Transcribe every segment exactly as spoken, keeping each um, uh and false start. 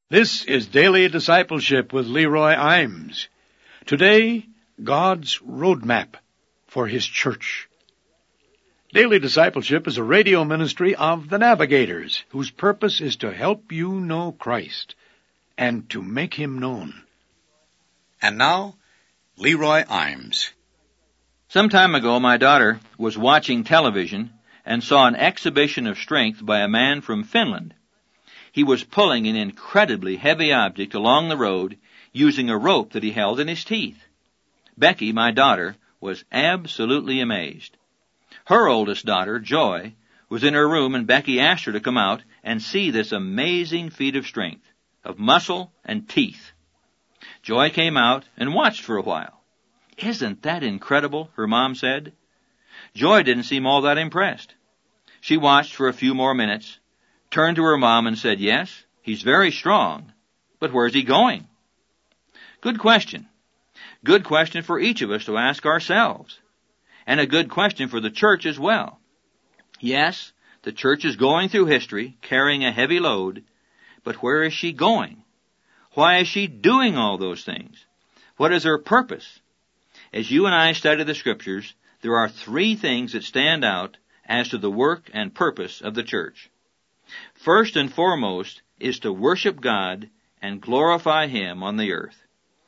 This is Daily Discipleship with Leroy Imes. Today, God's Roadmap for His Church. Daily Discipleship is a radio ministry of the Navigators, whose purpose is to help you know Christ and to make Him known. And now, Leroy Imes. Some time ago, my daughter was watching television and saw an exhibition of strength by a man from Finland. He was pulling an incredibly heavy object along the road using a rope that he held in his teeth. Becky, my daughter, was absolutely amazed. Her oldest daughter, Joy, was in her room, and Becky asked her to come out and see this amazing feat of strength, of muscle and teeth. Joy came out and watched for a while. "Isn't that incredible?" her mom said. Joy didn't seem all that impressed. She watched for a few more minutes, turned to her mom and said, "Yes, he's very strong, but where's he going?" Good question. Good question for each of us to ask ourselves. And a good question for the church as well. Yes, the church is going through history, carrying a heavy load, but where is she going? Why is she doing all those things? What is her purpose? As you and I study the Scriptures, there are three things that stand out as to the work and purpose of the church. First and foremost is to worship God and glorify Him on the earth.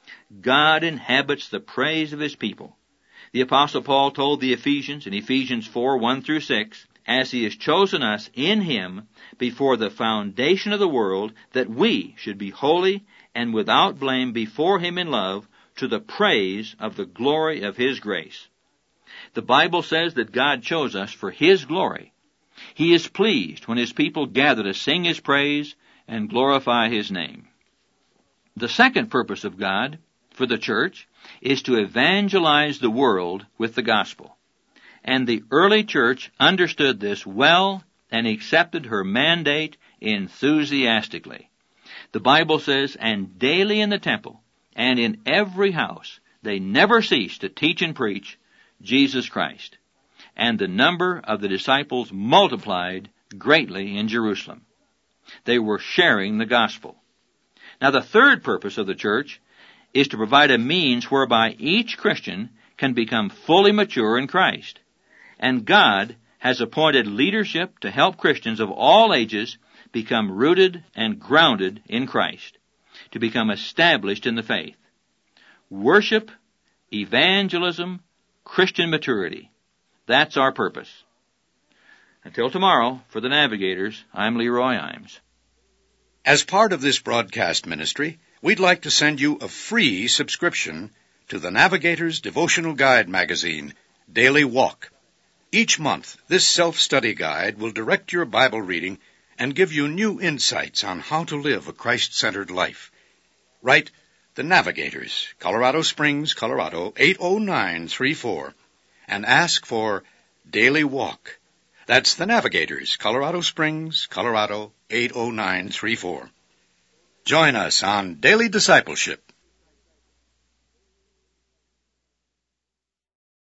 God inhabits the praise of His people. The Apostle Paul told the Ephesians in Ephesians four, one through six, as He has chosen us in Him before the foundation of the world, that we should be holy and without blame before Him in love, to the praise of the glory of His grace. The Bible says that God chose us for His glory. He is pleased when His people gather to sing His praise and glorify His name. The second purpose of God for the church is to evangelize the world with the gospel. And the early church understood this well and accepted her mandate enthusiastically. The Bible says, "And daily in the temple and in every house they never ceased to teach and preach Jesus Christ. And the number of the disciples multiplied greatly in Jerusalem." They were sharing the gospel. Now, the third purpose of the church is to provide a means whereby each Christian can become fully mature in Christ. And God has appointed leadership to help Christians of all ages become rooted and grounded in Christ, to become established in the faith. Worship, evangelism, Christian maturity. That's our purpose. Until tomorrow, for the Navigators, I'm Leroy Imes. As part of this broadcast ministry, we'd like to send you a free subscription to the Navigators Devotional Guide magazine, Daily Walk. Each month, this self-study guide will direct your Bible reading and give you new insights on how to live a Christ-centered life. Write The Navigators, Colorado Springs, Colorado, eight oh nine three four, and ask for Daily Walk. That's The Navigators, Colorado Springs, Colorado, eight oh nine three four. Join us on Daily Discipleship